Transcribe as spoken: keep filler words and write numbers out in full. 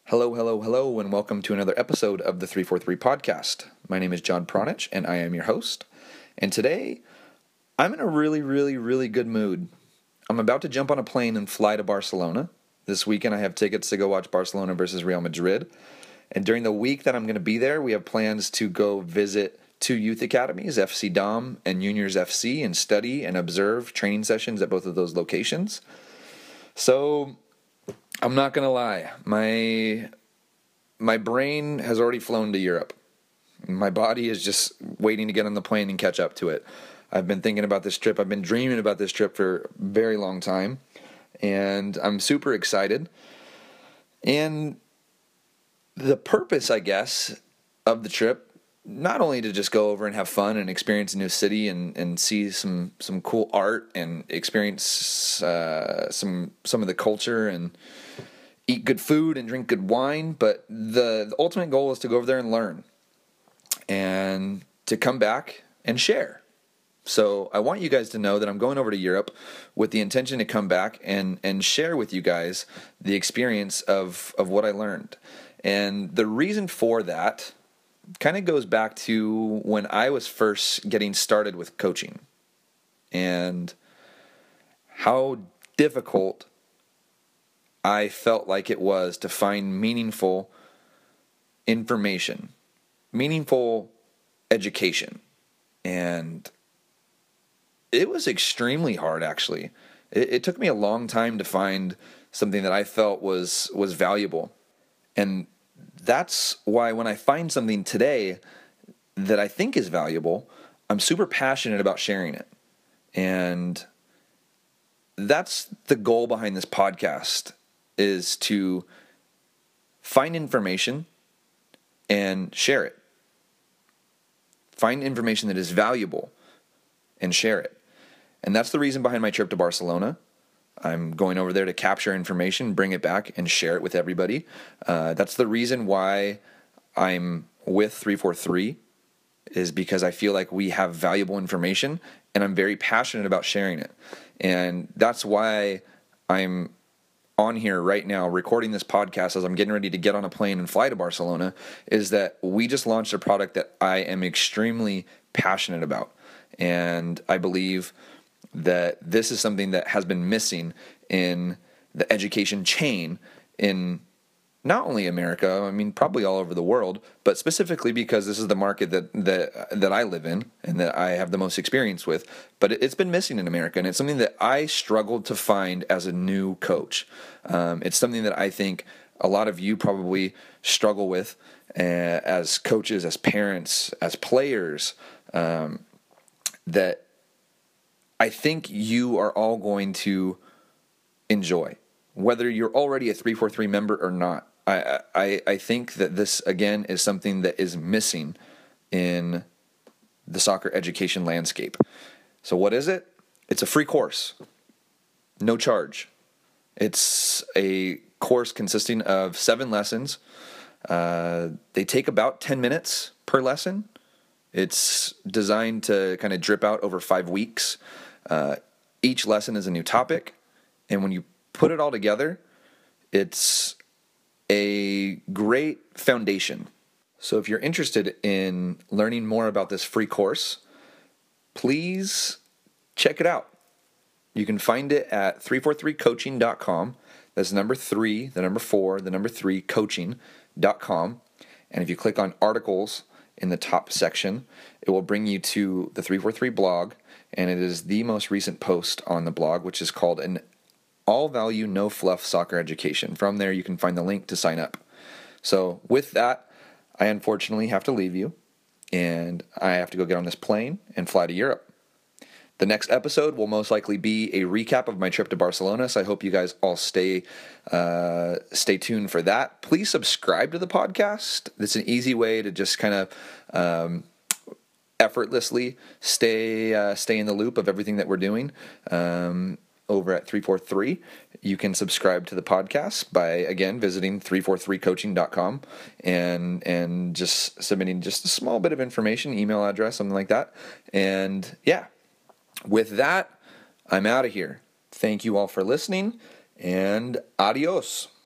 Hello, hello, hello, and welcome to another episode of the three forty-three Podcast. My name is John Pronich, and I am your host. And today, I'm in a really, really, really good mood. I'm about to jump on a plane and fly to Barcelona. This weekend, I have tickets to go watch Barcelona versus Real Madrid. And during the week that I'm going to be there, we have plans to go visit two youth academies, F C Dom and Juniors F C, and study and observe training sessions at both of those locations. So I'm not going to lie, my my brain has already flown to Europe. My body is just waiting to get on the plane and catch up to it. I've been thinking about this trip. I've been dreaming about this trip for a very long time, and I'm super excited. And the purpose, I guess, of the trip, not only to just go over and have fun and experience a new city and, and see some, some cool art and experience uh, some some of the culture and eat good food and drink good wine, but the, the ultimate goal is to go over there and learn and to come back and share. So I want you guys to know that I'm going over to Europe with the intention to come back and, and share with you guys the experience of, of what I learned. And the reason for that kind of goes back to when I was first getting started with coaching and how difficult I felt like it was to find meaningful information, meaningful education. And it was extremely hard, actually. It, it took me a long time to find something that I felt was was valuable. And that's why when I find something today that I think is valuable, I'm super passionate about sharing it. And that's the goal behind this podcast, is to find information and share it. Find information that is valuable and share it. And that's the reason behind my trip to Barcelona. I'm going over there to capture information, bring it back, and share it with everybody. Uh, that's the reason why I'm with three forty-three, is because I feel like we have valuable information, and I'm very passionate about sharing it. And that's why I'm on here right now recording this podcast as I'm getting ready to get on a plane and fly to Barcelona, is that we just launched a product that I am extremely passionate about. And I believe that this is something that has been missing in the education chain in not only America, I mean, probably all over the world, but specifically because this is the market that that that I live in and that I have the most experience with. But it's been missing in America, and it's something that I struggled to find as a new coach. Um, it's something that I think a lot of you probably struggle with uh, as coaches, as parents, as players, um, that I think you are all going to enjoy, whether you're already a three forty-three member or not. I, I I think that this, again, is something that is missing in the soccer education landscape. So what is it? It's a free course, no charge. It's a course consisting of seven lessons. Uh, they take about ten minutes per lesson. It's designed to kind of drip out over five weeks. Uh, each lesson is a new topic, and when you put it all together, it's a great foundation. So if you're interested in learning more about this free course, please check it out. You can find it at three forty-three coaching dot com. That's number three, the number four, the number three, coaching dot com. And if you click on articles in the top section, it will bring you to the three forty-three blog, and it is the most recent post on the blog, which is called an All Value, No Fluff Soccer Education. From there, you can find the link to sign up. So with that, I unfortunately have to leave you, and I have to go get on this plane and fly to Europe. The next episode will most likely be a recap of my trip to Barcelona, so I hope you guys all stay uh, stay tuned for that. Please subscribe to the podcast. It's an easy way to just kind of um, effortlessly stay uh, stay in the loop of everything that we're doing. Um, over at three forty-three, you can subscribe to the podcast by, again, visiting three forty-three coaching dot com and and just submitting just a small bit of information, email address, something like that. And yeah, with that, I'm out of here. Thank you all for listening, and adios.